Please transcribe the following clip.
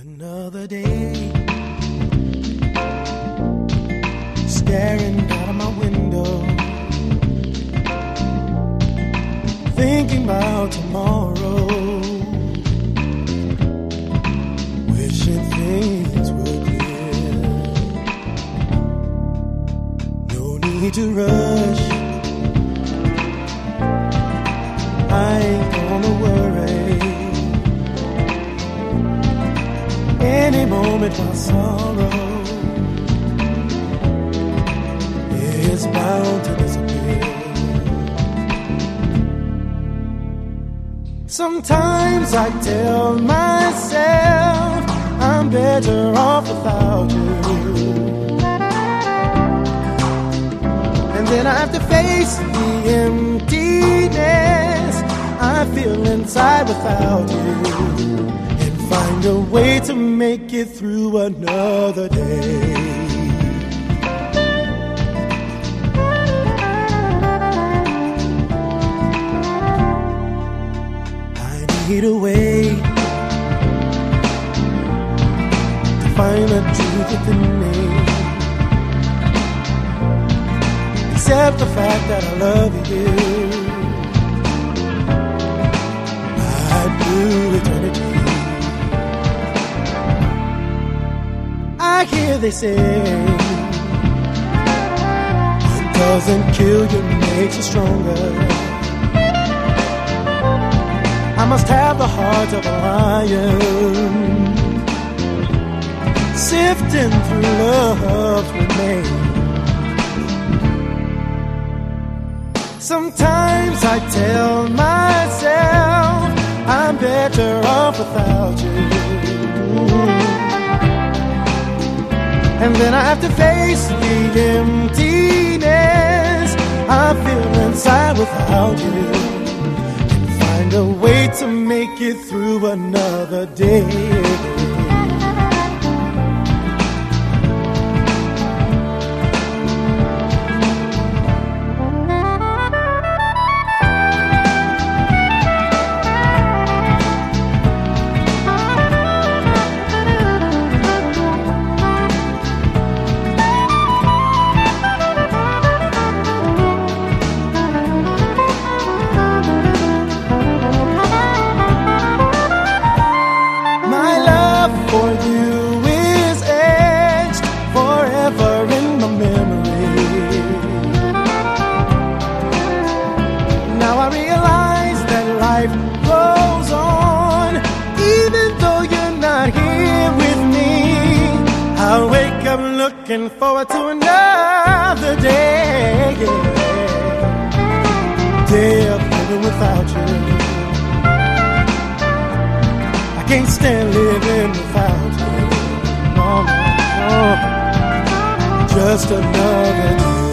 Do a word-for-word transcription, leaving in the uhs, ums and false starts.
Another day, staring out of my window, thinking about tomorrow, wishing things were clear. No need to rush, I ain't gonna worry. Any moment my sorrow is bound to disappear. Sometimes I tell myself I'm better off without you, and then I have to face the emptiness I feel inside without you, find a way to make it through another day. I need a way to find the truth within me, accept the fact that I love you. I'd do eternity. I hear they say what doesn't kill you makes you stronger. I must have the heart of a lion, sifting through love's remains. Sometimes I tell myself I'm better off without you, and then I have to face the emptiness I feel inside without you, and find a way to make it through another day. Looking forward to another day, day of living without you. I can't stand living without you. No, no, no. Just another day.